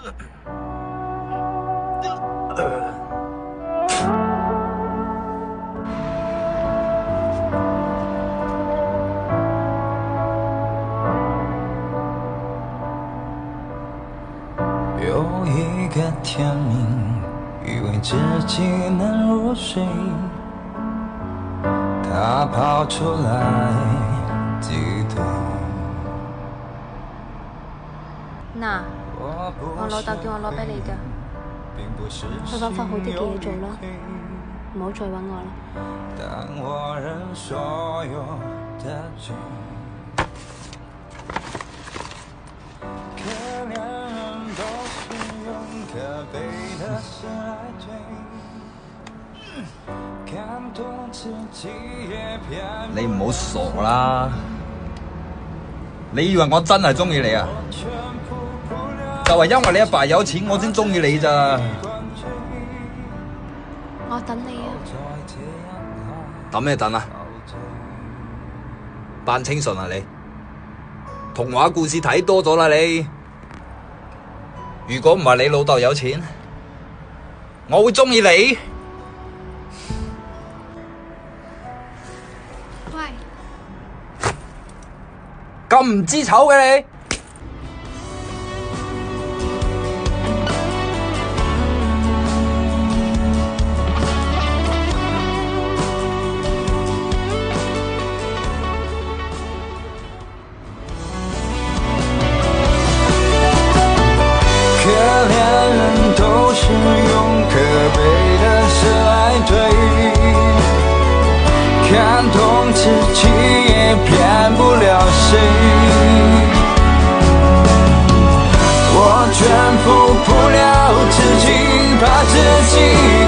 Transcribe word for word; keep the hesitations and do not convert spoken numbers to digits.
有一个天明，以为自己能入睡，他跑出来挤兑。 嗱，我老豆叫我攞俾你㗎，去揾份好啲嘅嘢做啦，唔好再揾我啦。當我認所有的罪，可憐人都是用可悲的事來追，感動自己也騙。 你唔好傻啦！你以為我真係中意你啊？就係因為你阿爸有錢，我先中意你咋。 我等你啊！ 等咩等啊？扮清純啊你！童話故事睇多咗啦你。如果唔係你老豆有錢，我會中意你。 喂， 咁唔知醜嘅你！ 看懂自己也騙不了誰，我全服不了自己，怕自己